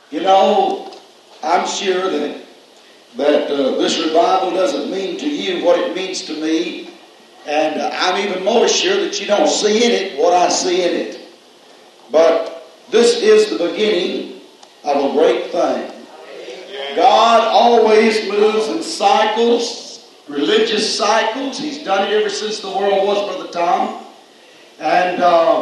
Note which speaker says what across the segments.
Speaker 1: You know, I'm sure that this revival doesn't mean to you what it means to me. And I'm even more sure that you don't see in it what I see in it. But this is the beginning of a great thing. God always moves in cycles, religious cycles. He's done it ever since the world was, Brother Tom. And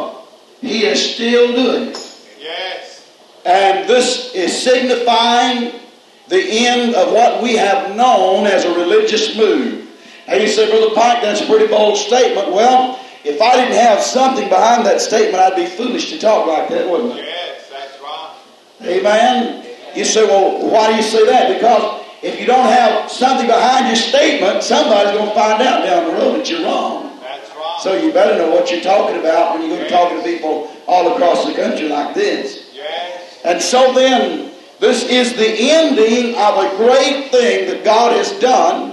Speaker 1: He is still doing it.
Speaker 2: Yes.
Speaker 1: And this is signifying the end of what we have known as a religious move. And you say, Brother Pike, that's a pretty bold statement. Well, if I didn't have something behind that statement, I'd be foolish to talk like that, wouldn't I?
Speaker 2: Yes, that's right.
Speaker 1: Amen? You say, well, why do you say that? Because if you don't have something behind your statement, somebody's going to find out down the road that you're wrong.
Speaker 2: That's right.
Speaker 1: So you better know what you're talking about when you go talking to people all across the country like this.
Speaker 2: Yes.
Speaker 1: And so then, this is the ending of a great thing that God has done.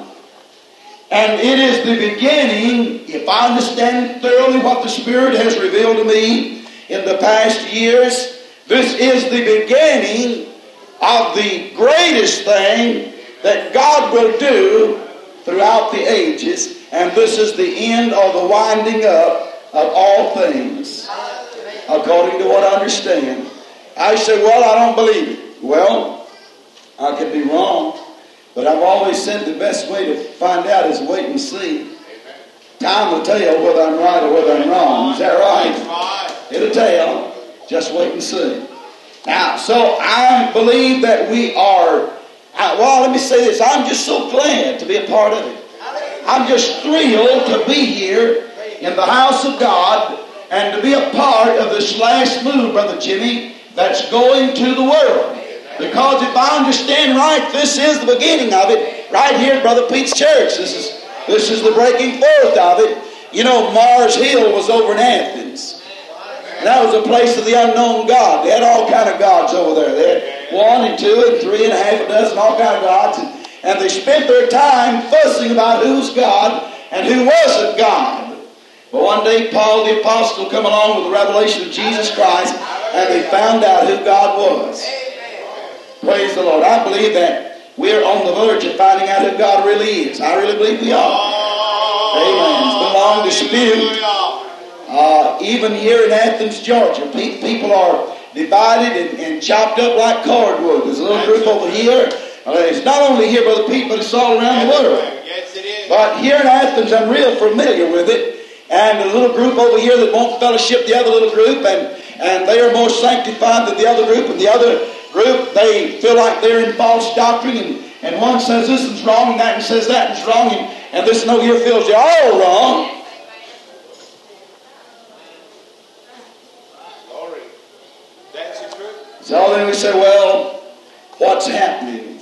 Speaker 1: And it is the beginning, if I understand thoroughly what the Spirit has revealed to me in the past years, this is the beginning of the greatest thing that God will do throughout the ages. And this is the end or the winding up of all things, according to what I understand. I say, well, I don't believe it. Well, I could be wrong. But I've always said the best way to find out is wait and see. Time will tell whether I'm right or whether I'm wrong. Is that right? It'll tell. Just wait and see. Now, so I believe that we are, well, let me say this. I'm just so glad to be a part of it. I'm just thrilled to be here in the house of God and to be a part of this last move, Brother Jimmy, that's going to the world. Because if I understand right, this is the beginning of it right here at Brother Pete's church. This is the breaking forth of it. You know, Mars Hill was over in Athens. And that was a place of the unknown God. They had all kind of gods over there. They had 1 and 2 and 3 and a half a dozen, all kind of gods. And they spent their time fussing about who's God and who wasn't God. But one day Paul the Apostle come along with the revelation of Jesus Christ, and they found out who God was. Praise the Lord. I believe that we're on the verge of finding out who God really is. I really believe we are. Amen. It's been a long dispute. Even here in Athens, Georgia, people are divided and chopped up like cordwood. There's a little group over here. It's not only here, Brother Pete, but it's all around the world.
Speaker 2: Yes, it is.
Speaker 1: But here in Athens, I'm real familiar with it. And a little group over here that won't fellowship the other little group, and they are more sanctified than the other group, and the other group, they feel like they're in false doctrine, and one says this is wrong, and that one says that is wrong, and this one over here feels they're all wrong.
Speaker 2: Glory. That's the truth.
Speaker 1: So then we say, well, what's happening?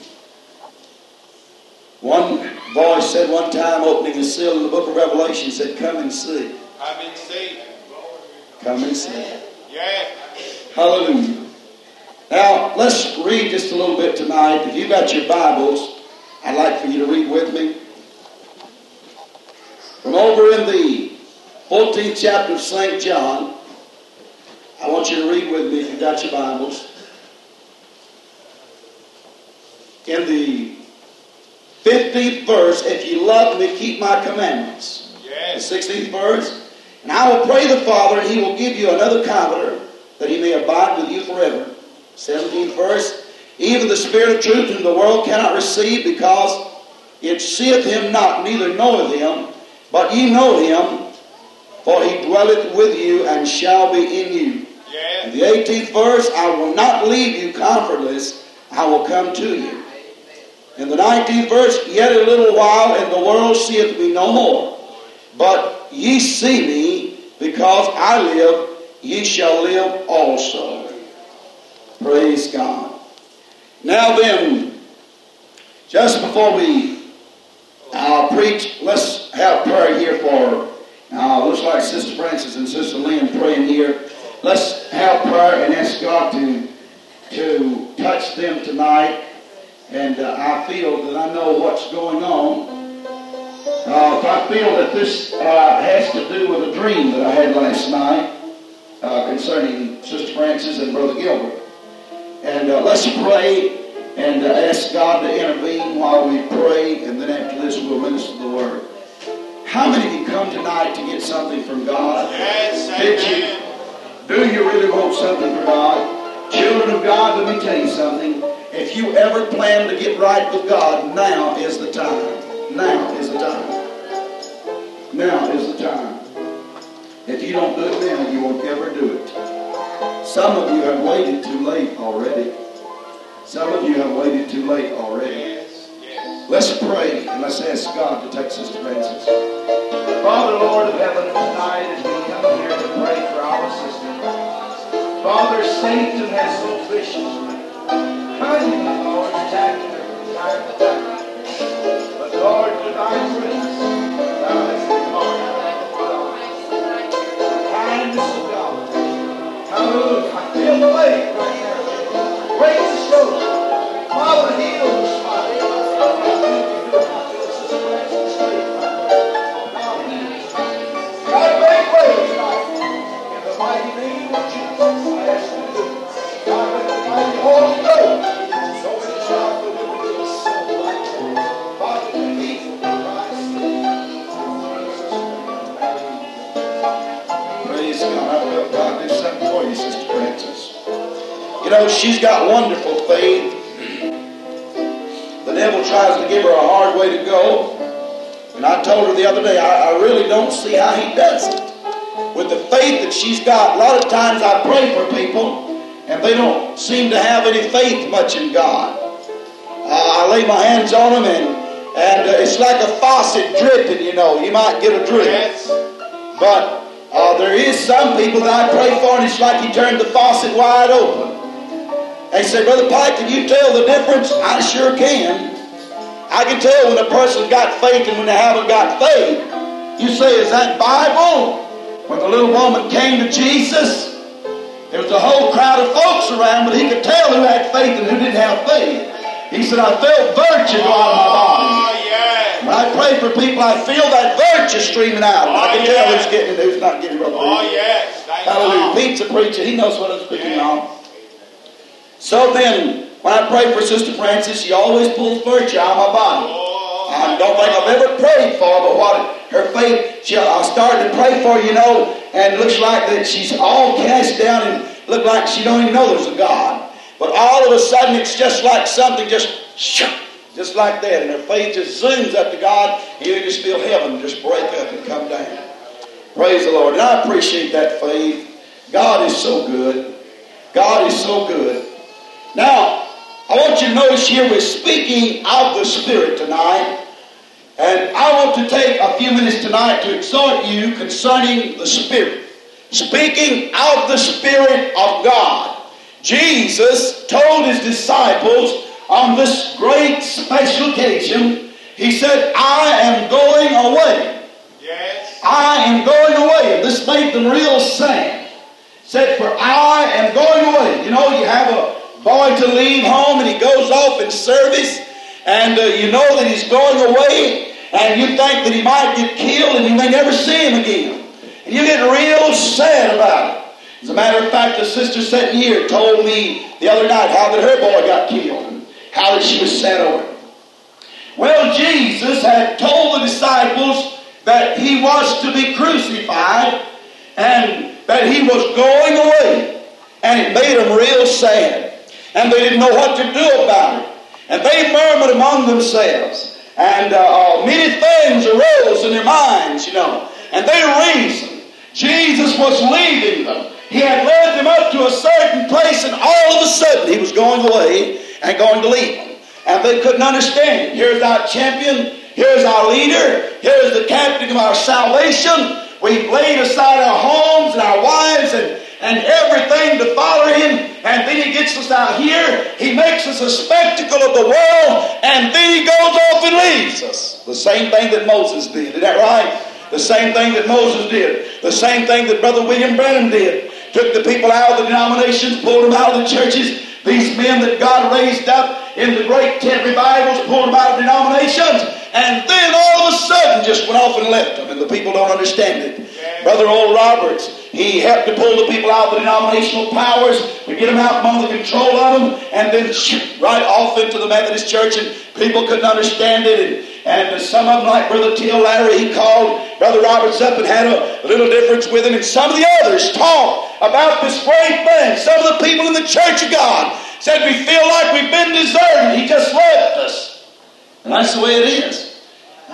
Speaker 1: One voice said one time, opening the seal in the book of Revelation, said, come and see.
Speaker 2: Come and see.
Speaker 1: Come and see.
Speaker 2: Yeah.
Speaker 1: Hallelujah. Now, let's read just a little bit tonight. If you've got your Bibles, I'd like for you to read with me. From over in the 14th chapter of St. John, I want you to read with me if you've got your Bibles. In the 15th verse, if you love me, keep my commandments.
Speaker 2: Yes.
Speaker 1: The 16th verse. And I will pray the Father, and He will give you another Comforter, that He may abide with you forever. 17th verse, even the Spirit of truth whom the world cannot receive, because it seeth Him not, neither knoweth Him, but ye know Him, for He dwelleth with you and shall be in you.
Speaker 2: Yes.
Speaker 1: And the 18th verse, I will not leave you comfortless, I will come to you. In the 19th verse, yet a little while, and the world seeth me no more. But ye see me, because I live, ye shall live also. Praise God. Now then, just before we preach, let's have prayer here for, looks like Sister Francis and Sister Lynn praying here. Let's have prayer and ask God to touch them tonight. And I feel that I know what's going on. I feel that this has to do with a dream that I had last night concerning Sister Francis and Brother Gilbert. And let's pray and ask God to intervene while we pray, and then after this we'll minister the Word. How many of you come tonight to get something from God?
Speaker 2: Yes,
Speaker 1: Did you? Do you really want something from God? Children of God, let me tell you something. If you ever plan to get right with God, now is the time. Now is the time. Now is the time. If you don't do it now, you won't ever do it. Some of you have waited too late already. Some of you have waited too late already.
Speaker 2: Yes, yes.
Speaker 1: Let's pray and let's ask God to take Sister Francis. Father, Lord of heaven, tonight as we come here to pray for our sister, Father, Satan has so viciously, cunningly, Lord, attacking her from time to time. But Lord, with thy grace, thou hast departed. The kindness of God. Hallelujah. I feel the weight right now. Break the shoulder. Father, heal the spine. God, make way tonight. In the mighty name of Jesus, I ask you to do it. God, let the mighty Holy Ghost so it shall deliver this soul right now. Father, the peace of Christ. Praise God. I felt God do something for you, Sister Francis. You know, she's got wonderful faith. The devil tries to give her a hard way to go. And I told her the other day, I really don't see how he does it. With the faith that she's got, a lot of times I pray for people, and they don't seem to have any faith much in God. I lay my hands on them, and it's like a faucet dripping, you know. You might get a drip.
Speaker 2: Yes.
Speaker 1: But there is some people that I pray for, and it's like he turned the faucet wide open. They say, Brother Pike, can you tell the difference? I sure can. I can tell when a person's got faith and when they haven't got faith. You say, is that Bible? When the little woman came to Jesus, there was a whole crowd of folks around, but he could tell who had faith and who didn't have faith. He said, I felt virtue go out of my body.
Speaker 2: Oh, yes.
Speaker 1: When I pray for people, I feel that virtue streaming out. I can tell who's getting it and who's not getting it.
Speaker 2: Oh, yes. Thank
Speaker 1: Hallelujah.
Speaker 2: God.
Speaker 1: Pete's a preacher. He knows what I'm speaking
Speaker 2: Yeah.
Speaker 1: on. So then, when I pray for Sister Francis, she always pulls virtue out of my body. I don't think I've ever prayed for her, but what her faith, I started to pray for her, you know, and it looks like that she's all cast down and look like she don't even know there's a God. But all of a sudden, it's just like something just like that, and her faith just zooms up to God, and you just feel heaven just break up and come down. Praise the Lord. And I appreciate that faith. God is so good. God is so good. Now, I want you to notice here we're speaking of the Spirit tonight. And I want to take a few minutes tonight to exhort you concerning the Spirit. Speaking of the Spirit of God. Jesus told his disciples on this great special occasion, he said, I am going away.
Speaker 2: Yes.
Speaker 1: I am going away. And this made them real sad. Said, for I am going away. You know, you have a boy to leave home and he goes off in service, and you know that he's going away, and you think that he might get killed and you may never see him again. And you get real sad about it. As a matter of fact, the sister sitting here told me the other night how that her boy got killed and how that she was sad over it. Well, Jesus had told the disciples that he was to be crucified and that he was going away, and it made them real sad. And they didn't know what to do about it. And they murmured among themselves. And many things arose in their minds, you know. And they reasoned. Jesus was leaving them. He had led them up to a certain place, and all of a sudden he was going away and going to leave them. And they couldn't understand it. Here's our champion. Here's our leader. Here's the captain of our salvation. We've laid aside our homes and our wives and everything to follow him, and then he gets us out here, he makes us a spectacle of the world, and then he goes off and leaves us. The same thing that Moses did, isn't that right? The same thing that Moses did. The same thing that Brother William Branham did. Took the people out of the denominations, pulled them out of the churches. These men that God raised up in the great tent revivals, pulled them out of denominations, and then all of a sudden just went off and left them, and the people don't understand it. Brother Oral Roberts, he helped to pull the people out of the denominational powers, to get them out from under the control of them, and then right off into the Methodist Church, and people couldn't understand it. And some of them, like Brother T.L. Larry, he called Brother Roberts up and had a little difference with him. And some of the others talked about this great thing. Some of the people in the Church of God said, we feel like we've been deserted. He just left us. And that's the way it is.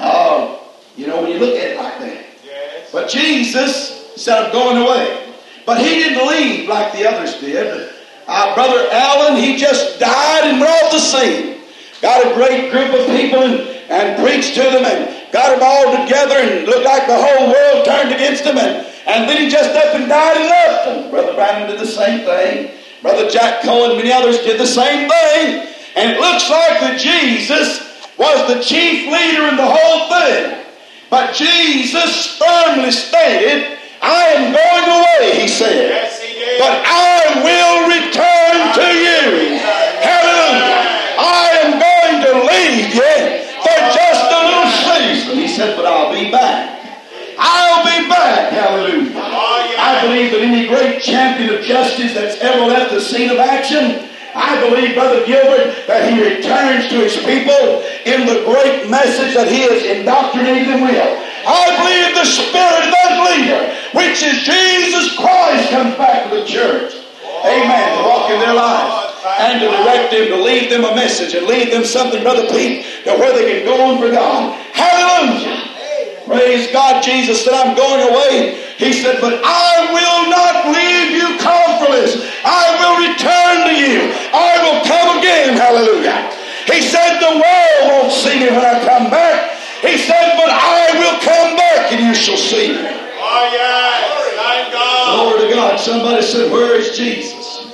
Speaker 1: When you look at it like that.
Speaker 2: Yes.
Speaker 1: But Jesus said, I'm going away. But he didn't leave like the others did. Brother Allen, he just died and went off the scene. Got a great group of people and preached to them and got them all together and looked like the whole world turned against them. And then he just up and died and left them. Brother Branham did the same thing. Brother Jack Cohen and many others did the same thing. And it looks like that Jesus was the chief leader in the whole thing. But Jesus firmly stated, I am going away, he said.
Speaker 2: Yes, he did.
Speaker 1: But I will return to you. Hallelujah. I am going to leave you for just a little season. He said, but I'll be back. I'll be back. Hallelujah. I believe that any great champion of justice that's ever left the scene of action, I believe, Brother Gilbert, that he returns to his people in the great message that he has indoctrinated them with. I believe the spirit of that leader, which is Jesus Christ, comes back to the church. Amen. To walk in their lives and to direct them, to lead them a message and lead them something, Brother Pete, to where they can go on for God. Hallelujah. Praise God. Jesus said, I'm going away. He said, but I will not leave you comfortless. I will return to you. I will come again. Hallelujah. He said, the world won't see me when I come back. He said, but I will come back and you shall see me.
Speaker 2: Oh, yes. Thank God.
Speaker 1: Glory to God. Somebody said, where is Jesus?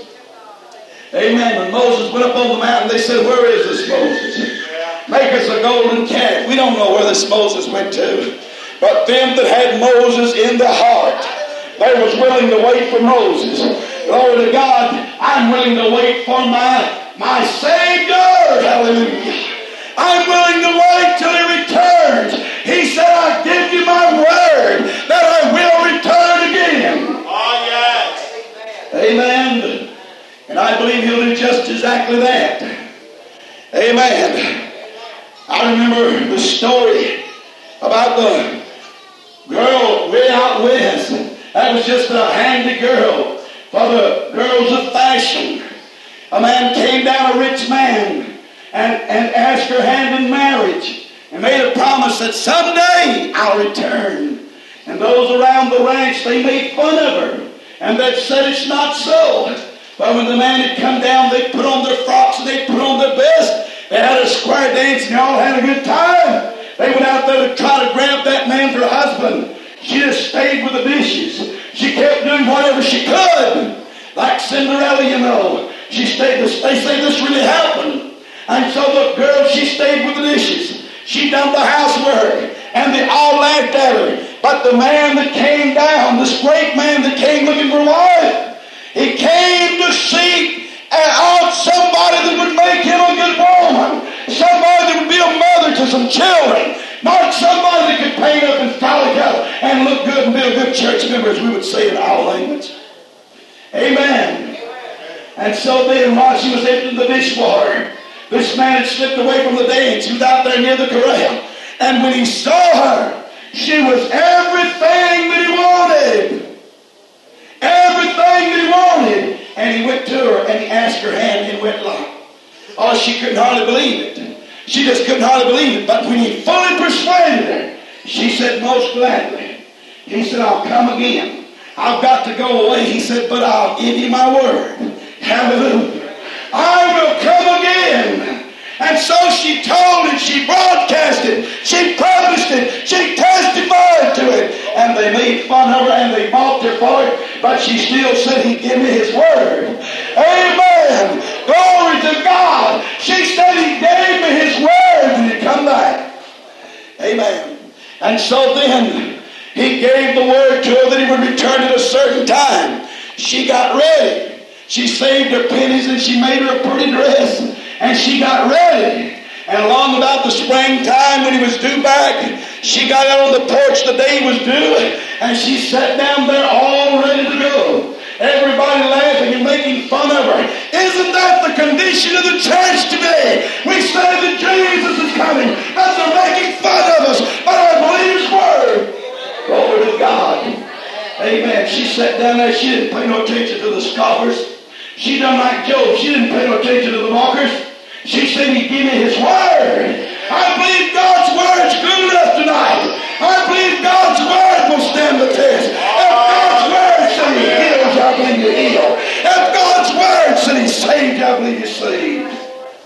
Speaker 1: Amen. When Moses went up on the mountain, they said, where is this Moses? Make us a golden calf. We don't know where this Moses went to. But them that had Moses in their heart, they was willing to wait for Moses. Glory to God. I'm willing to wait for my Savior. Hallelujah. I'm willing to wait till he returns. He said, I give you my word that I will return again.
Speaker 2: Oh, yes.
Speaker 1: Amen. And I believe he'll do just exactly that. Amen. I remember the story about the girl way out west. That was just a handy girl for the girls of fashion. A man came down, a rich man, and asked her hand in marriage and made a promise that someday I'll return. And those around the ranch, they made fun of her and they said it's not so. But when the man had come down, they put on their frocks and they put on their best. They had a square dance and they all had a good time. They went out there to try to grab that man for a husband. She just stayed with the dishes. She kept doing whatever she could. Like Cinderella, you know. She stayed. They say this really happened. And so the girl, she stayed with the dishes. She done the housework. And they all laughed at her. But the man that came down, this great man that came looking for a wife, he came to seek out somebody that would make him a good woman. Somebody that would be a mother to some children. Not somebody that could paint up and frolic out and look good and be a good church member, as we would say in our language. Amen. And so then, while she was emptying the dishwater, this man had slipped away from the dance. He was out there near the corral. And when he saw her, she was everything that he wanted. Everything that he wanted. And he went to her and he asked her hand in wedlock. Oh, she couldn't hardly believe it. She just couldn't hardly believe it. But when he fully persuaded her, she said, most gladly. He said, I'll come again. I've got to go away. He said, but I'll give you my word. Hallelujah. I will come again. And so she told it, she broadcast it, she published it, she testified to it. And they made fun of her and they mocked her for it. But she still said, he'd give me his word. Amen. Glory to God. She said he gave me his word and he'd come back. Amen. And so then he gave the word to her that he would return at a certain time. She got ready. She saved her pennies and she made her a pretty dress. And she got ready. And along about the springtime when he was due back, She got out on the porch, the day was due, and she sat down there all ready to go. Everybody laughing and making fun of her. Isn't that the condition of the church today? We say that Jesus is coming, but they're making fun of us. But I believe His Word. Glory to God. Amen. She sat down there. She didn't pay no attention to the scoffers. She done like Job. She didn't pay no attention to the mockers. She said, He give me His Word. I believe God's Word is good enough tonight. I believe God's Word will stand the test. If God's Word said He heals, I believe you heal. If God's Word said He saved, I believe you saved.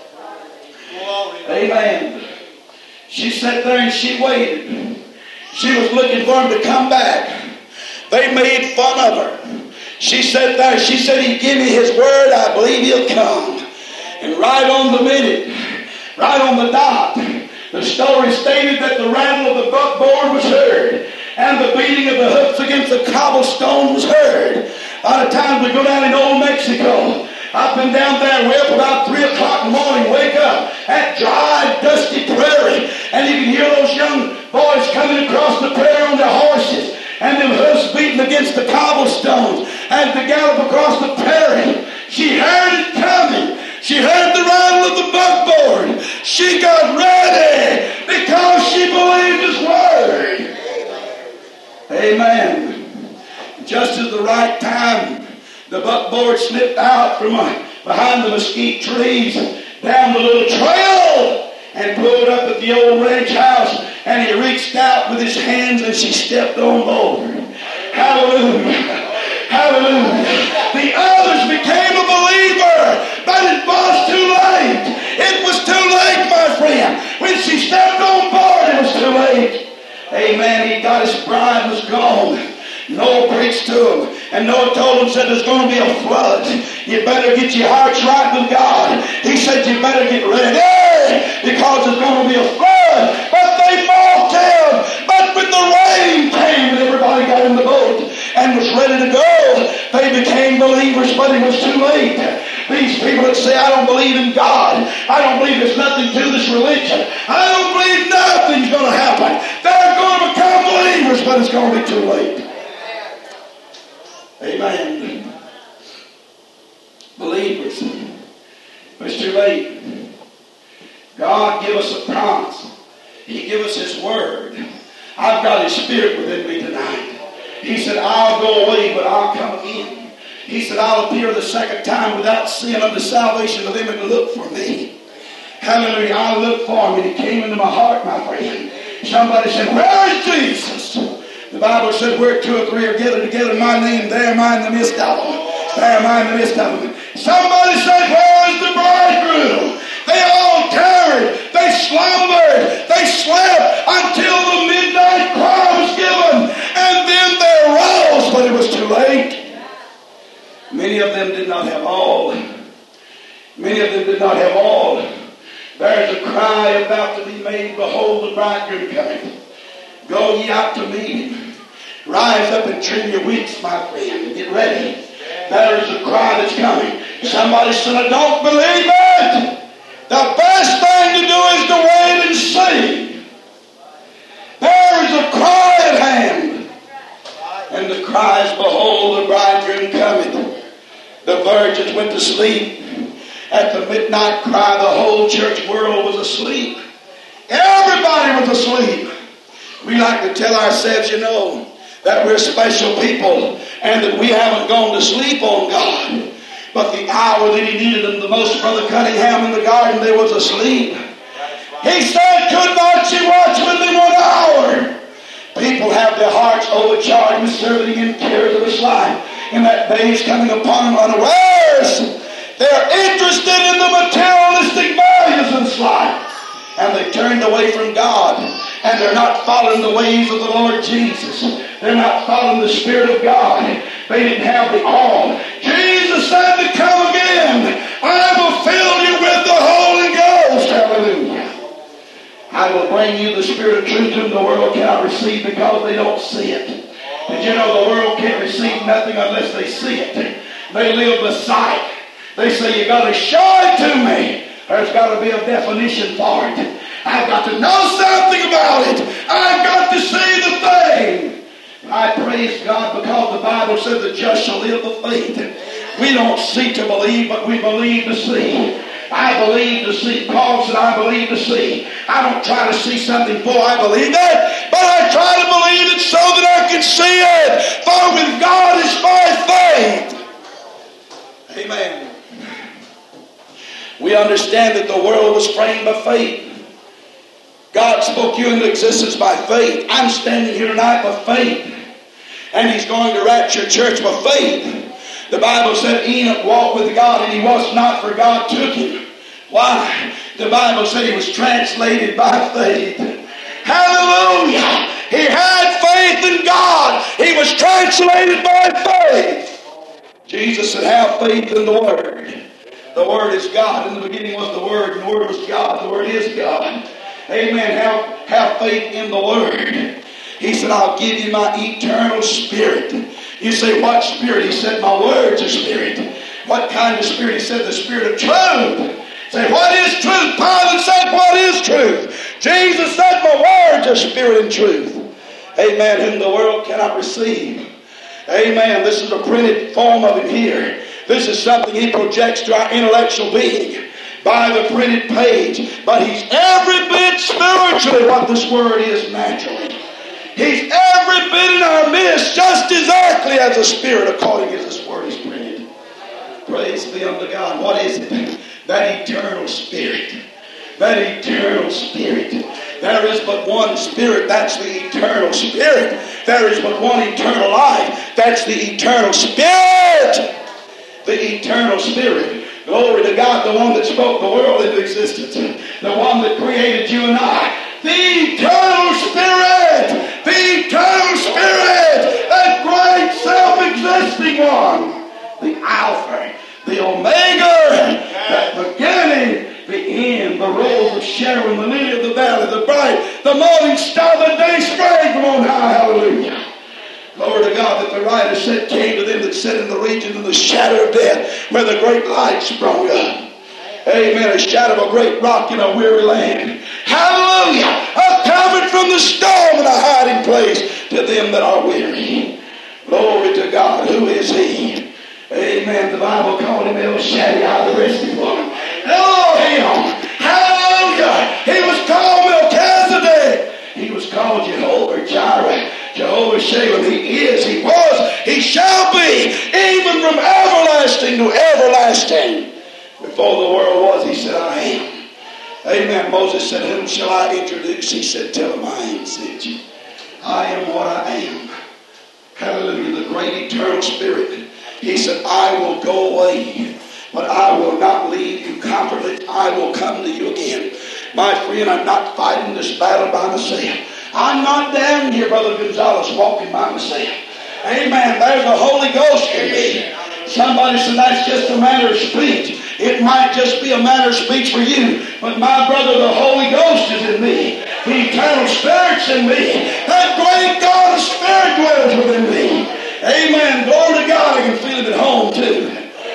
Speaker 1: Amen. She sat there and she waited. She was looking for Him to come back. They made fun of her. She sat there. She said, He give me His Word, I believe He'll come. And right on the minute, right on the dot, the story stated that the rattle of the buckboard was heard, and the beating of the hooves against the cobblestone was heard. A lot of times we go down in Old Mexico, up and down there, way up about 3 o'clock in the morning, wake up at dry, dusty prairie, and you can hear those young boys coming across the prairie on their horses, and them hoofs beating against the cobblestones, and to gallop across the prairie. She heard it coming. She heard the rattle of the buckboard. She got ready because she believed His Word. Amen. Just at the right time, the buckboard slipped out from behind the mesquite trees down the little trail and pulled up at the old ranch house, and he reached out with his hands and she stepped on over. Hallelujah. Hallelujah. The others became a believer, but it was too late. It was too late, my friend. When she stepped on board, it was too late. Amen. He got his bride, was gone. Noah preached to him, and Noah told him, said, there's going to be a flood. You better get your hearts right with God. He said, you better get ready because there's going to be a flood. But they mocked him. But when the rain came and everybody got in the boat and was ready to go, they became believers, but it was too late. These people that say, I don't believe in God. I don't believe there's nothing to this religion. I don't believe nothing's going to happen. They're going to become believers, but it's going to be too late. Amen. Believers, but it's too late. God give us a promise. He give us His Word. I've got His Spirit within me tonight. He said, I'll go away, but I'll come again. He said, I'll appear the second time without sin unto salvation of them that look for me. Hallelujah. I'll look for Him. And He came into my heart, my friend. Somebody said, where is Jesus? The Bible said, where 2 or 3 are gathered together in my name, there am I in the midst of them. There am I in the midst of them. Somebody said, where is the bridegroom? They all tarried. They slumbered. They slept until the midnight cry was given. And then they arose, but it was too late. Many of them did not have all. Many of them did not have all. There's a cry about to be made. Behold, the bridegroom cometh. Go ye out to meet Him. Rise up and trim your wicks, my friend, and get ready. There is a cry that's coming. Somebody said, I don't believe it. The best thing to do is to wait and see. There is a cry at hand. And the cry is, behold, the bridegroom cometh. The virgins went to sleep. At the midnight cry, the whole church world was asleep. Everybody was asleep. We like to tell ourselves, that we're special people and that we haven't gone to sleep on God. But the hour that He needed them the most, Brother Cunningham in the garden, they was asleep. He said, could not you watch with me 1 hour? People have their hearts overcharged with serving and cares of this life. And that day is coming upon them unawares. They're interested in the materialistic values of this life. And they turned away from God. And they're not following the ways of the Lord Jesus. They're not following the Spirit of God. They didn't have the all. Jesus said to come again. I will fill you with the Holy Ghost. Hallelujah. I will bring you the Spirit of truth whom the world cannot receive because they don't see it. Did you know the world can't receive nothing unless they see it? They live the sight. They say, you got to show it to me. There's got to be a definition for it. I've got to know something about it. I've got to see the thing. I praise God because the Bible said the just shall live by faith. We don't see to believe, but we believe to see. I believe to see. Paul said, I believe to see. I don't try to see something for I believe that, but I try to believe it so that I can see it. For with God is by faith. Amen. We understand that the world was framed by faith. God spoke you into existence by faith. I'm standing here tonight by faith. And He's going to rapture church by faith. The Bible said Enoch walked with God and he was not, for God took him. Why? The Bible said he was translated by faith. Hallelujah! He had faith in God. He was translated by faith. Jesus said, have faith in the Word. The Word is God. In the beginning was the Word, and the Word was God. The Word is God. Amen. Have faith in the Word. He said, I'll give you my eternal spirit. You say, what spirit? He said, my word's a spirit. What kind of spirit? He said, the spirit of truth. Say, what is truth? Pilate said, what is truth? Jesus said, my word's a spirit and truth. Amen. Whom the world cannot receive. Amen. This is a printed form of Him here. This is something He projects to our intellectual being by the printed page. But He's every bit spiritually what this Word is naturally. He's every bit in our midst, just exactly as the Spirit, according as this Word is printed. Praise be unto God. What is it? That eternal Spirit. That eternal Spirit. There is but one Spirit. That's the eternal Spirit. There is but one eternal life. That's the eternal Spirit. The eternal Spirit. Glory to God, the one that spoke the world into existence. The one that created you and I. The eternal Spirit. The eternal Spirit. That great self-existing one. The Alpha. The Omega. That beginning. The end. The rose of Sharon. The lily of the valley. The bright. The morning star. The day spring from on high. Hallelujah. Glory to God, that the writer said came to them that sat in the region of the shadow of death, where the great light sprung up. Amen. A shadow of a great rock in a weary land. Hallelujah. A comfort from the storm and a hiding place to them that are weary. Glory to God. Who is He? Amen. The Bible called Him El Shaddai, the resting one. Elohim. Hallelujah. He was called Melchizedek. He was called Jehovah Jireh. Jehovah Shalom. He is, He was, He shall be, even from everlasting to everlasting. Before the world was, He said, I am. Amen. Moses said, whom shall I introduce? He said, tell him I am sent you. I am what I am. Hallelujah. The great eternal Spirit. He said, I will go away, but I will not leave you comfortless. I will come to you again. My friend, I'm not fighting this battle by myself. I'm not down here, Brother Gonzalez, walking by myself. Amen. There's the Holy Ghost in me. Somebody said that's just a matter of speech. It might just be a matter of speech for you. But my brother, the Holy Ghost is in me. The eternal Spirit's in me. That great God of Spirit dwells within me. Amen. Glory to God. I can feel it at home too.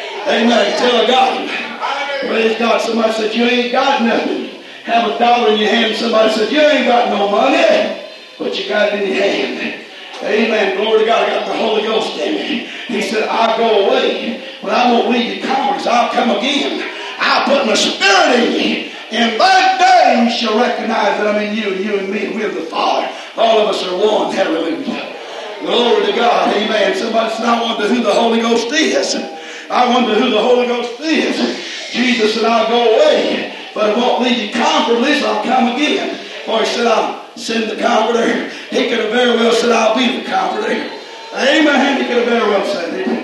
Speaker 1: Amen. Tell I got Him. Praise God. Somebody said, you ain't got nothing. Have $1 in your hand. Somebody said, you ain't got no money, but you got it in your hand. Amen. Glory to God. I got the Holy Ghost in me. He said, I'll go away, but I won't leave you comfortless. I'll come again. I'll put my Spirit in you. And that day you shall recognize that I'm in you, and you in me, and we're the Father. All of us are one. Hallelujah. Glory to God. Amen. Somebody said, I wonder who the Holy Ghost is. I wonder who the Holy Ghost is. Jesus said, I'll go away, but I won't leave you comfortless. I'll come again. For He said, I'll send the Comforter. He could have very well said, I'll be the Comforter. Amen. He could have very well said it.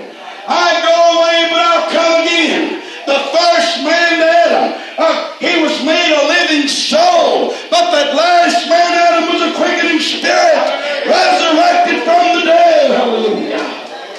Speaker 1: I go away, but I'll come again. The first man, Adam, he was made a living soul. But that last man, Adam, was a quickening spirit, resurrected from the dead. Hallelujah.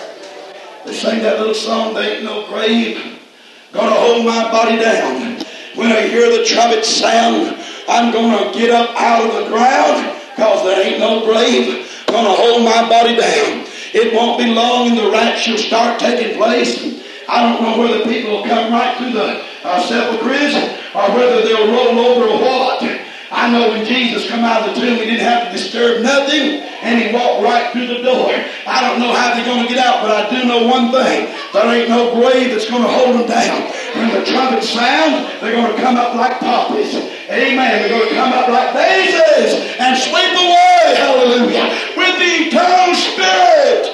Speaker 1: They sang that little song, there ain't no grave gonna hold my body down. When I hear the trumpet sound, I'm gonna get up out of the ground, because there ain't no grave gonna hold my body down. It won't be long and the rapture will start taking place. I don't know whether people will come right through the sepulchres or whether they'll roll over or what. I know when Jesus come out of the tomb, he didn't have to disturb nothing, and he walked right through the door. I don't know how they're going to get out, but I do know one thing. There ain't no grave that's going to hold them down. When the trumpet sounds, they're going to come up like poppies. Amen. They're going to come up like daisies and sweep away, hallelujah, with the eternal Spirit.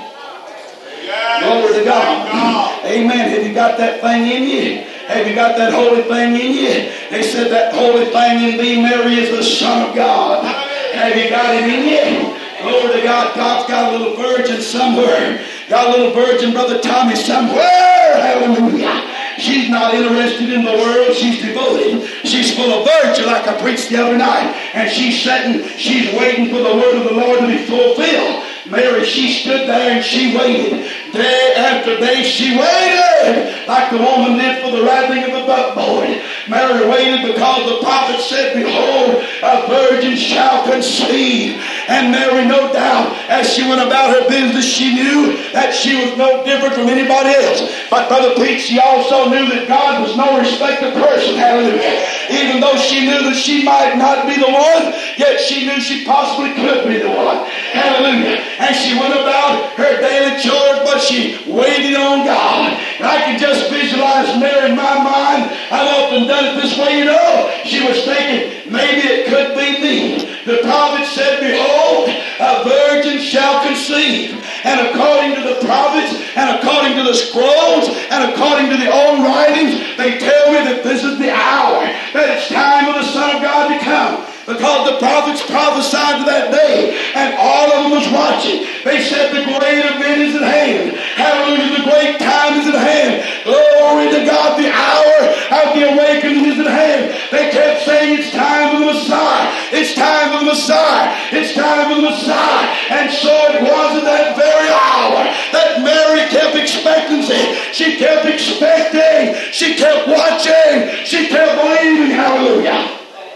Speaker 2: Yes.
Speaker 1: Glory to God. Amen. Have you got that thing in you? Have you got that holy thing in you? They said that holy thing in thee, Mary, is the Son of God. Have you got it in you? Glory to God. God's got a little virgin somewhere. Got a little virgin, Brother Tommy, somewhere. Hallelujah. She's not interested in the world. She's devoted. She's full of virtue, like I preached the other night. And she's sitting, she's waiting for the word of the Lord to be fulfilled. Mary, she stood there and she waited. Day after day she waited, like the woman did for the rattling of the buckboard. Mary waited because the prophet said, behold, a virgin shall conceive. And Mary, no doubt, as she went about her business, she knew that she was no different from anybody else. But Brother Pete, she also knew that God was no respecter of person. Hallelujah. Even though she knew that she might not be the one, yet she knew she possibly could be the one. Hallelujah. And she went about her daily chores, but she waited on God. And I can just visualize Mary in my mind. I've often done it this way, you know. She was thinking, maybe it could be me. The prophet said, behold, a virgin shall conceive. And according to the prophets, and according to the scrolls, and according to the old writings, they tell me that this is the hour, that it's time for the Son of God to come. Because the prophets prophesied to that day, and all of them was watching. They said the great event is at hand. Hallelujah, the great time is at hand. Glory to God, the hour of the awakening is at hand. They kept saying it's time for the Messiah. It's time for the Messiah. It's time for the Messiah. And so it was at that very hour that Mary kept expectancy. She kept expecting. She kept watching. She kept believing. Hallelujah.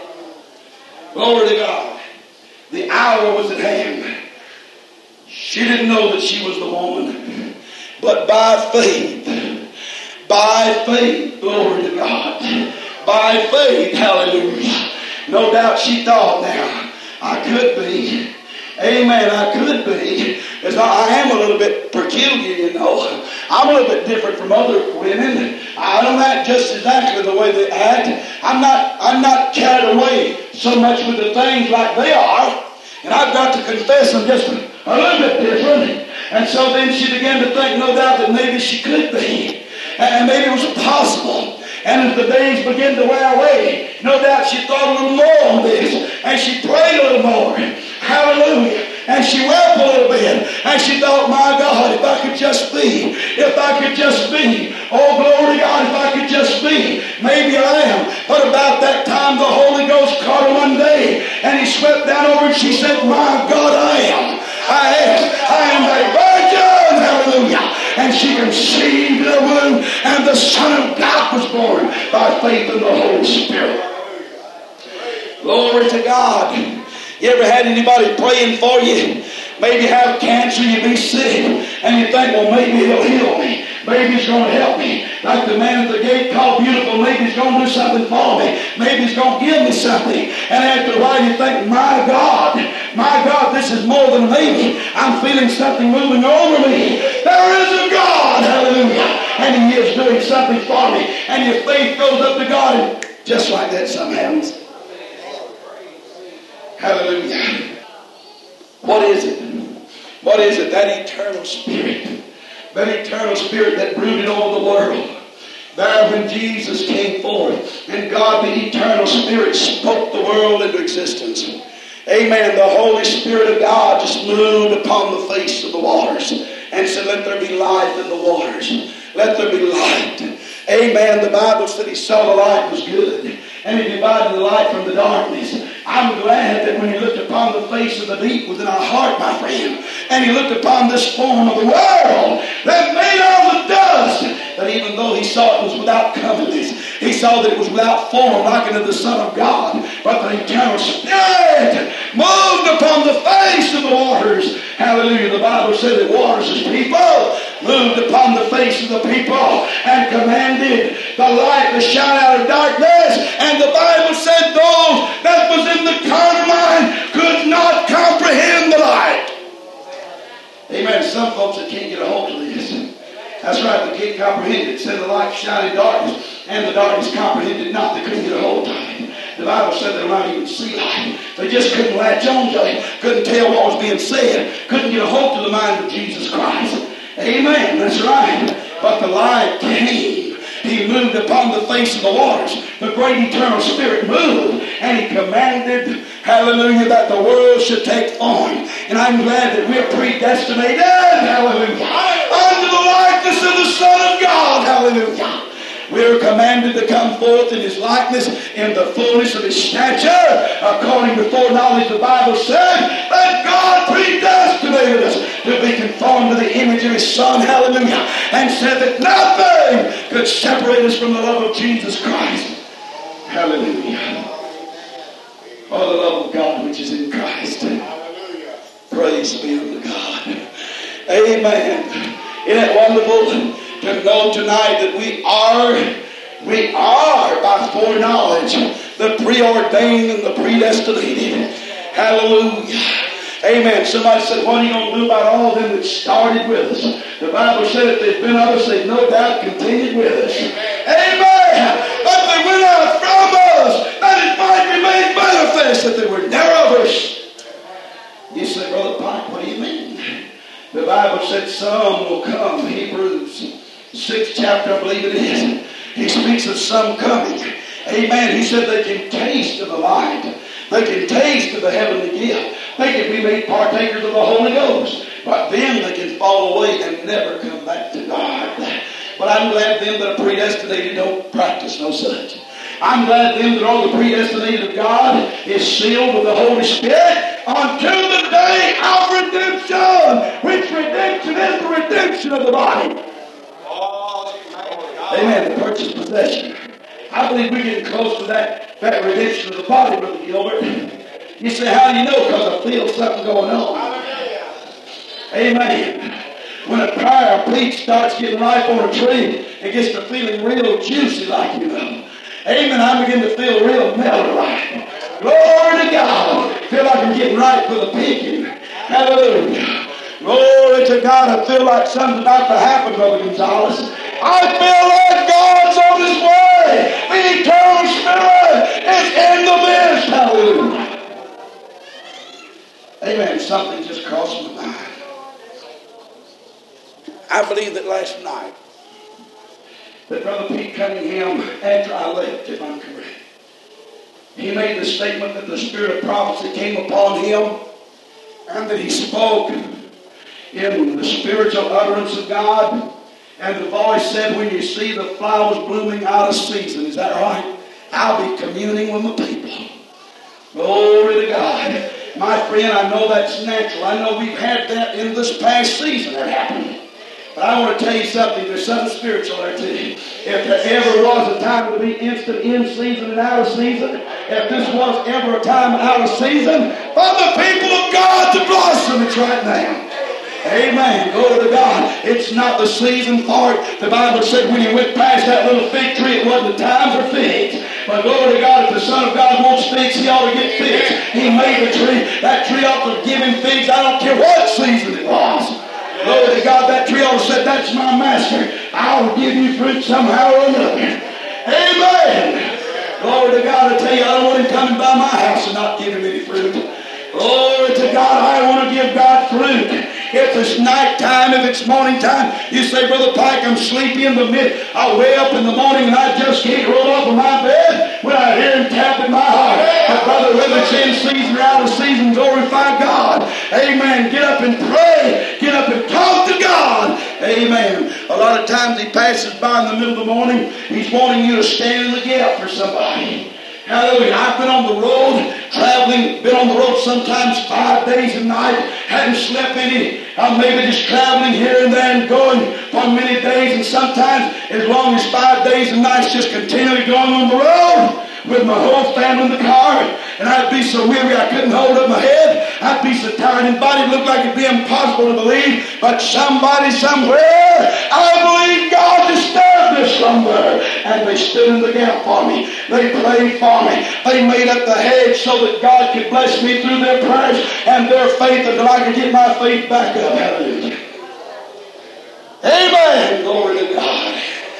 Speaker 1: Glory to God. The hour was at hand. She didn't know that she was the woman. But by faith, glory to God. By faith, hallelujah. No doubt she thought, now, I could be. Amen, I could be. As I am a little bit peculiar, you know. I'm a little bit different from other women. I don't act just exactly the way they act. I'm not carried away so much with the things like they are. And I've got to confess I'm just a little bit different. And so then she began to think, no doubt, that maybe she could be. And maybe it was possible. And as the days began to wear away, no doubt she thought a little more on this. And she prayed a little more. Hallelujah. And she wept a little bit. And she thought, my God, if I could just be. Oh, glory to God, if I could just be. Maybe I am. But about that time, the Holy Ghost caught her one day. And he swept down over and she said, my God, I am a virgin. Hallelujah. And she conceived in her womb. And the Son of God was born by faith in the Holy Spirit. Glory to God. You ever had anybody praying for you? Maybe you have cancer, you be sick, and you think, well, maybe he'll heal me. Maybe he's going to help me. Like the man at the gate called beautiful, maybe he's going to do something for me. Maybe he's going to give me something. And after a while you think, my God, this is more than a maybe. I'm feeling something moving over me. There is a God, hallelujah. And he is doing something for me. And your faith goes up to God, and just like that something happens. Hallelujah. What is it? What is it? That eternal spirit. That eternal spirit that brooded over the world. There when Jesus came forth and God, the eternal spirit, spoke the world into existence. Amen. The Holy Spirit of God just moved upon the face of the waters and said, let there be life in the waters. Let there be light. Amen. The Bible said he saw the light was good. And he divided the light from the darkness. I'm glad that when he looked upon the face of the deep within our heart, my friend, and he looked upon this form of the world that made out of dust, that even though he saw it was without comeliness, he saw that it was without form, like unto the Son of God, but the eternal Spirit moved upon the face of the waters. Hallelujah. The Bible said that waters as people moved upon the face of the people and commanded the light to shine out of darkness. And the Bible said those that was in the carnal mind could not comprehend the light. Amen. Some folks that can't get a hold of this. That's right, they can't comprehend it. It said the light shine in darkness, and the darkness comprehended it not. They couldn't get a hold of it. The Bible said they might even see light. They just couldn't latch on to it. Couldn't tell what was being said. Couldn't get a hold of the mind of Jesus Christ. Amen. That's right. But the light came. He moved upon the face of the waters. The great eternal Spirit moved, and He commanded, hallelujah, that the world should take form. And I'm glad that we're predestinated, hallelujah, unto the likeness of the Son of God, hallelujah. We are commanded to come forth in His likeness in the fullness of His stature, according to foreknowledge. The Bible said that God predestinated us to be conformed to the image of His Son, hallelujah, and said that nothing could separate us from the love of Jesus Christ, hallelujah. Oh, the love of God which is in Christ. Hallelujah. Praise be unto God. Amen. Isn't it wonderful to know tonight that we are by foreknowledge the preordained and the predestinated. Hallelujah. Amen. Somebody said, what are you going to do about all them that started with us? The Bible said if they've been others, they've no doubt continued with us. Amen. But they went out from us that it might be made manifest that they were never of us. You say, Brother Pike, what do you mean? The Bible said some will come. Hebrews 6th chapter, I believe it is. He speaks of some coming. Amen. He said they can taste of the light. They can taste of the heavenly gift. They can be made partakers of the Holy Ghost. But then they can fall away and never come back to God. But I'm glad them that are predestinated don't practice no such. I'm glad them that are the predestinated of God is sealed with the Holy Spirit unto the day of redemption, which redemption is the redemption of the body. Amen. The purchased possession. I believe we're getting close to that redemption of the body, Brother Gilbert. You say, how do you know? Because I feel something going on. Amen. When a pear or peach starts getting ripe on a tree, it gets to feeling real juicy like, you know. Amen. I begin to feel real mellow like. Glory to God. I feel like I'm getting ripe for the picking. Hallelujah. Glory to God. I feel like something's about to happen, Brother Gonzalez. I feel like God's on His way. The eternal Spirit is in the midst. Hallelujah. Amen. Something just crossed my mind. I believe that last night that Brother Pete Cunningham, after I left, if I'm correct, he made the statement that the spirit of prophecy came upon him and that he spoke in the spiritual utterance of God. And the voice said, when you see the flowers blooming out of season, is that right? I'll be communing with my people. Glory to God. My friend, I know that's natural. I know we've had that in this past season that happened. But I want to tell you something. There's something spiritual there too. If there ever was a time to be instant in season and out of season, if this was ever a time out of season, for the people of God to blossom, it's right now. Amen. Glory to God. It's not the season for it. The Bible said when he went past that little fig tree, it wasn't the time for figs. But glory to God, if the Son of God wants figs, He ought to get figs. He made the tree. That tree ought to give him figs. I don't care what season it was. Glory to God, that tree ought to say, that's my master. I'll give you fruit somehow or another. Amen. Glory to God, I tell you, I don't want him coming by my house and not giving me any fruit. Glory to God, I want to give God fruit. If it's nighttime, if it's morning time, you say, Brother Pike, I'm sleepy in the mid. I wake up in the morning and I just can't roll off of my bed when I hear him tapping my heart. But brother, whether it's in season or out of season, glorify God. Amen. Get up and pray. Get up and talk to God. Amen. A lot of times he passes by in the middle of the morning. He's wanting you to stand in the gap for somebody. Hallelujah. I've been on the road, traveling, been on the road sometimes 5 days and nights, hadn't slept any. I'm maybe just traveling here and there and going for many days, and sometimes as long as 5 days and nights just continually going on the road. with my whole family in the car, and I'd be so weary I couldn't hold up my head. I'd be so tired and body looked like it'd be impossible to believe, but somebody somewhere, I believe God disturbed this somewhere, and they stood in the gap for me. They prayed for me. They made up the hedge so that God could bless me through their prayers and their faith until I could get my faith back up. Hallelujah. Amen. Glory to God.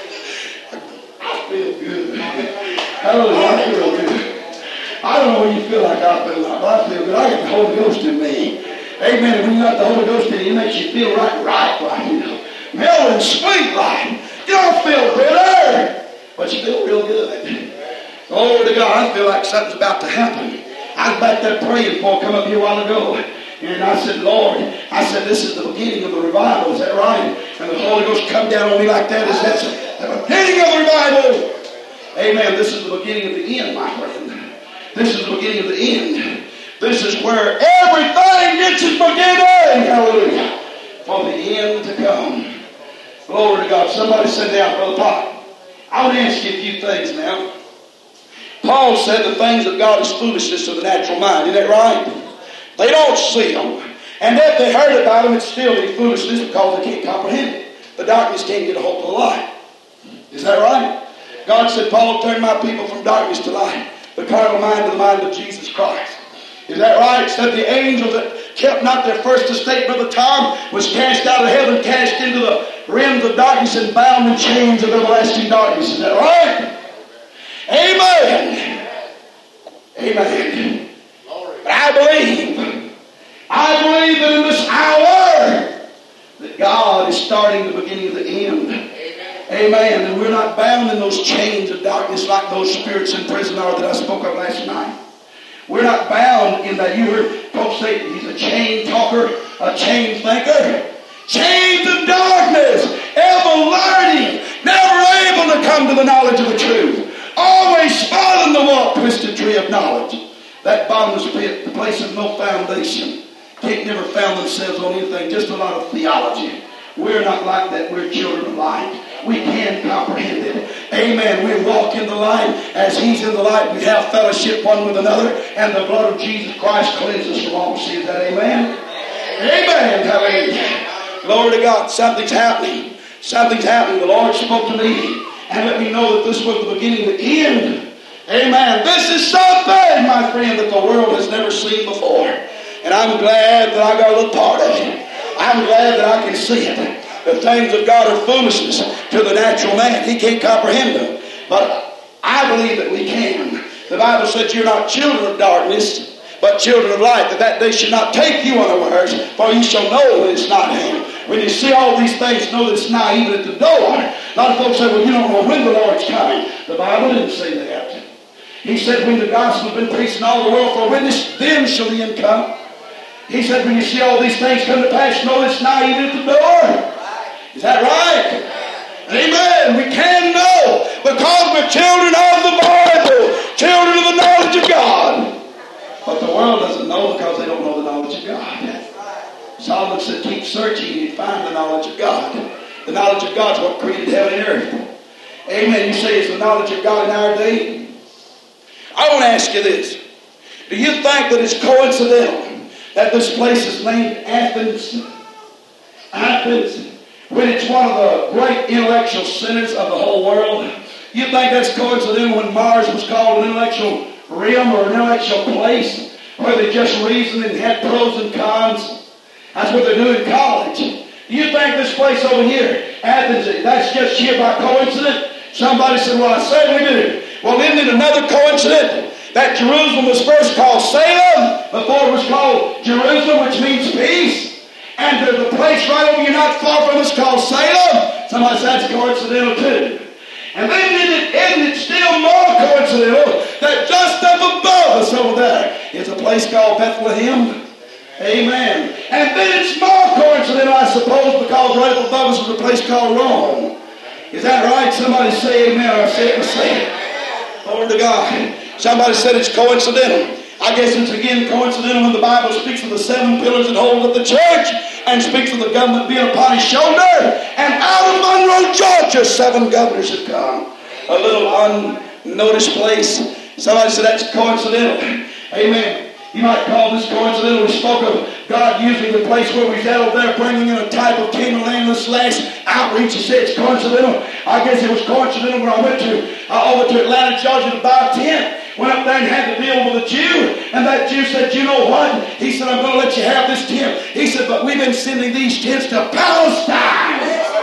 Speaker 1: I feel good. Hallelujah. I feel good. I don't know what you feel like I feel like, but I feel good. I got the Holy Ghost in me. Amen. And when you got the Holy Ghost in you, it makes you feel right, you know. Mellow and sweet like. You don't feel bitter, but you feel real good. Glory to God. I feel like something's about to happen. I was back there praying before I come up here a while ago. And I said, Lord, I said, this is the beginning of the revival. Is that right? And the Holy Ghost come down on me like that. Is that the beginning of the revival? Amen. This is the beginning of the end, my friend. This is the beginning of the end. This is where everything gets its beginning. Hallelujah. For the end to come. Glory to God. Somebody sit down, Brother Pop. I want to ask you a few things now. Paul said the things of God is foolishness to the natural mind. Isn't that right? They don't see them. And if they heard about them, it's still be foolishness because they can't comprehend it. The darkness can't get a hold of the light. Is that right? God said, Paul, turn my people from darkness to light, the carnal mind to the mind of Jesus Christ. Is that right? Said the angels that kept not their first estate, Brother Tom, was cast out of heaven, cast into the realms of darkness and bound in chains of everlasting darkness. Is that right? Amen. Amen. But I believe that in this hour that God is starting the beginning of the end. Amen. And we're not bound in those chains of darkness like those spirits in prison are that I spoke of last night. We're not bound in that. You heard folks say he's a chain talker, a chain thinker. Chains of darkness, ever learning, never able to come to the knowledge of the truth. Always following the warped, twisted tree of knowledge. That bottomless pit, the place of no foundation. Can't never found themselves on anything, just a lot of theology. We're not like that. We're children of light. We can comprehend it. Amen. We walk in the light as He's in the light. We have fellowship one with another, and the blood of Jesus Christ cleanses us from all sin. Is that amen? Amen. Hallelujah. Glory to God. Something's happening. Something's happening. The Lord spoke to me and let me know that this was the beginning of the end. Amen. This is something, my friend, that the world has never seen before. And I'm glad that I got a little part of it. I'm glad that I can see it. The things of God are foolishness to the natural man. He can't comprehend them. But I believe that we can. The Bible says you're not children of darkness, but children of light, that day should not take you unawares, for you shall know that it's not Him. When you see all these things, know that it's not even at the door. A lot of folks say, well, you don't know when the Lord's coming. The Bible didn't say that. He said, when the gospel has been preached in all the world for a witness, then shall the end come. He said, when you see all these things come to pass, know it's not even at the door. Is that right? Amen. We can know because we're children of the Bible, children of the knowledge of God. But the world doesn't know because they don't know the knowledge of God. Solomon said, keep searching and find the knowledge of God. The knowledge of God is what created heaven and earth. Amen. You say, is the knowledge of God in our day? I want to ask you this. Do you think that it's coincidental that this place is named Athens? Athens, when it's one of the great intellectual centers of the whole world. You think that's coincidental when Mars was called an intellectual realm or an intellectual place where they just reasoned and had pros and cons? That's what they do in college. Do you think this place over here, Athens, that's just here by coincidence? Somebody said, well, I certainly do. Well, isn't it another coincidence that Jerusalem was first called Salem before it was called Jerusalem, which means peace? And there's a place right over here not far from us called Salem. Somebody said that's coincidental too. And then isn't it still more coincidental that just up above us over there is a place called Bethlehem? Amen. And then it's more coincidental, I suppose, because right up above us is a place called Rome. Is that right? Somebody say amen, or say it, say it. Glory to God. Somebody said it's coincidental. I guess it's again coincidental when the Bible speaks of the 7 pillars that hold up the church and speaks of the government being upon His shoulder. And out of Monroe, Georgia, 7 governors have come. A little unnoticed place. Somebody said that's coincidental. Amen. You might call this coincidental. We spoke of God using the place where we're over there, bringing in a type of kingdom landless outreach. He said it's coincidental. I guess it was coincidental when I went over to Atlanta, Georgia to buy a tent. Went up there and had to deal with a Jew. And that Jew said, you know what? He said, I'm going to let you have this tent. He said, but we've been sending these tents to Palestine.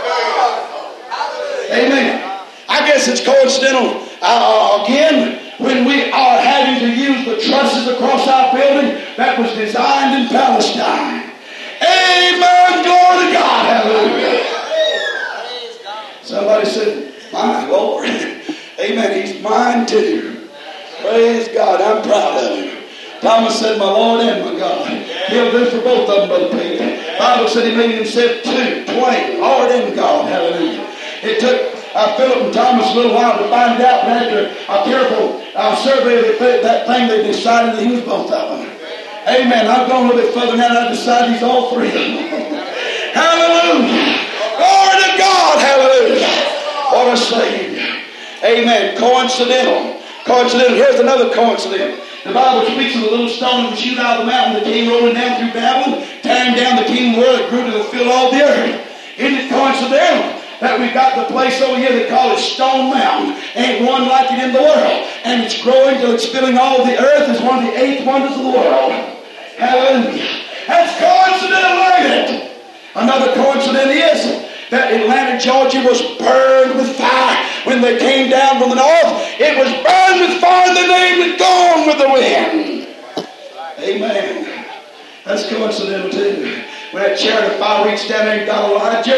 Speaker 1: Amen. I guess it's coincidental. Again, when we are having to use the trusses across our building that was designed in Palestine. Amen. Glory to God. Hallelujah. Somebody said, my Lord. Amen. He's mine too. Praise God. I'm proud of him. Thomas said, my Lord and my God. He'll do for both of them, Brother Peter. The Bible said he made himself twain, Lord and God. Hallelujah. It took Philip and Thomas a little while to find out, but after a careful survey of that thing, they decided that he was both of them. Amen. I've gone a little bit further now, and I decided he's all three of them. Hallelujah. Glory to God. Hallelujah. What a Savior. Amen. Coincidental. Here's another coincidence. The Bible speaks of a little stone that was shoot out of the mountain that came rolling down through Babylon, tearing down the kingdom world. It grew to fill all the earth. Isn't it coincidental that we've got the place over here they call it Stone Mountain? Ain't one like it in the world. And it's growing till it's filling all the earth. It's one of the 8 wonders of the world. Hallelujah. That's coincidental, ain't it? Another coincidence is that Atlanta, Georgia was burned with fire. When they came down from the north, it was burned with fire and the name was gone with the wind. Amen. That's coincidental too. When that chariot of fire reached down there and got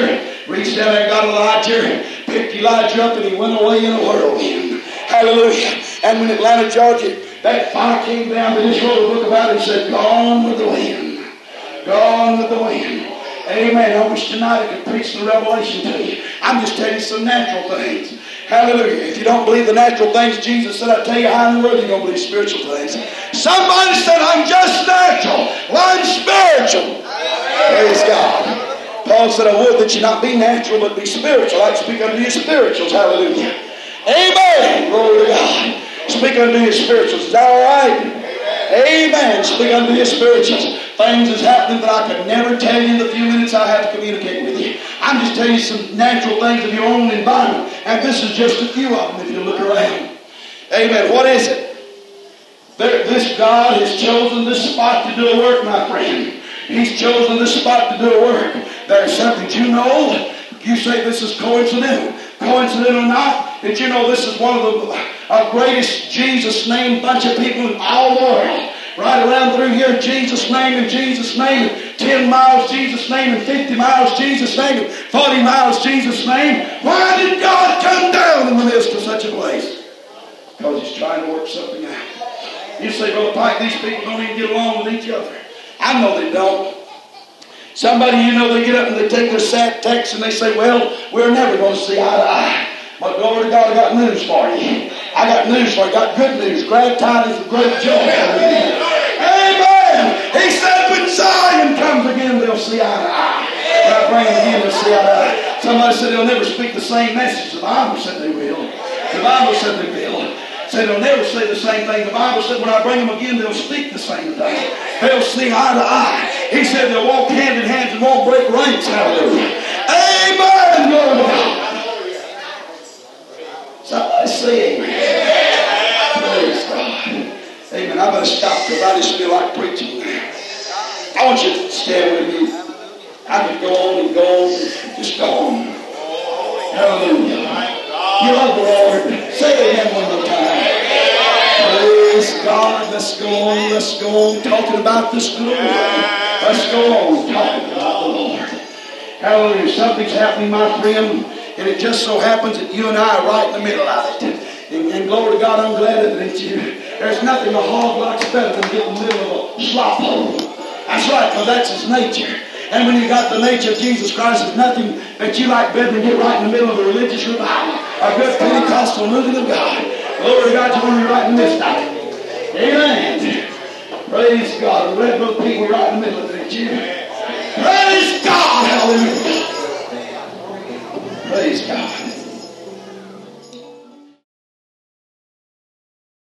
Speaker 1: Elijah, picked Elijah up and he went away in a whirlwind. Hallelujah. And when Atlanta, Georgia, that fire came down, they just wrote a book about it and said, gone with the wind. Gone with the wind. Amen. I wish tonight I could preach the revelation to you. I'm just telling you some natural things. Hallelujah. If you don't believe the natural things, Jesus said, I tell you how in the world you're going to believe spiritual things. Somebody said, I'm just natural. Well, I'm spiritual. Praise God. Paul said, I would that you not be natural, but be spiritual. I'd speak unto you spirituals. Hallelujah. Amen. Glory to God. Speak unto you spirituals. Is that all right? Amen. Speak unto you spirituals. Things is happening that I could never tell you in the few minutes I have to communicate with you. I'm just telling you some natural things of your own environment. And this is just a few of them if you look around. Amen. What is it? This God has chosen this spot to do a work, my friend. He's chosen this spot to do a work. There's something you know. You say this is coincidental. Coincidental or not, did you know this is one of the greatest Jesus name bunch of people in all the world? Right around through here, Jesus name and Jesus name, 10 miles Jesus name and 50 miles Jesus name and 40 miles Jesus name. Why did God come down in the midst of such a place? Because He's trying to work something out. You say, Brother Pike, these people don't even get along with each other. I know they don't. Somebody you know, they get up and they take their sad text and they say, well, we're never going to see eye to eye. But glory to God, I got news for you. I got news for you. I got good news. Glad tidings of great joy. Amen. He said when Zion comes again, they'll see eye to eye. When I bring them again, they'll see eye to eye. Somebody said they'll never speak the same message. The Bible said they will. The Bible said they will. Said they'll never say the same thing. The Bible said when I bring them again, they'll speak the same thing. They'll see eye to eye. He said they'll walk hand in hand and won't break ranks. Hallelujah. Amen. Glory to God. Somebody say amen. Praise God. Amen. I better stop because I just feel like preaching now. I want you to stand with me. I could go on and go on. Just go on. Hallelujah. You love the Lord. Say amen one more time. Praise God. Let's go on. Let's go on talking about this good Lord. Let's go on talking about the Lord. Hallelujah. Something's happening, my friend. And it just so happens that you and I are right in the middle of it. And glory to God, I'm glad of it, ain't you? There's nothing a hog likes better than getting in the middle of a slop hole. That's right, because that's his nature. And when you got the nature of Jesus Christ, there's nothing that you like better than get right in the middle of a religious revival. A good Pentecostal movement of God. Glory to God, you want to be right in the midst of it. Amen. Praise God. The red little people right in the middle of it, ain't you? Praise God. Hallelujah. Praise God.